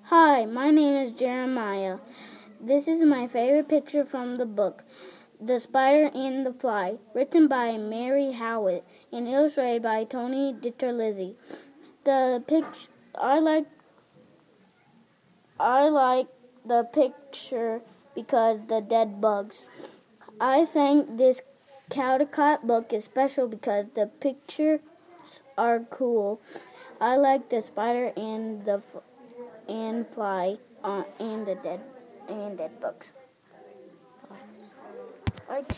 Hi, my name is Jeremiah. This is my favorite picture from the book, The Spider and the Fly, written by Mary Howitt and illustrated by Tony Diterlizzi. The picture I like the picture because the dead bugs. I think this Caldecott book is special because the pictures are cool. I like the spider and the fly and the dead bugs.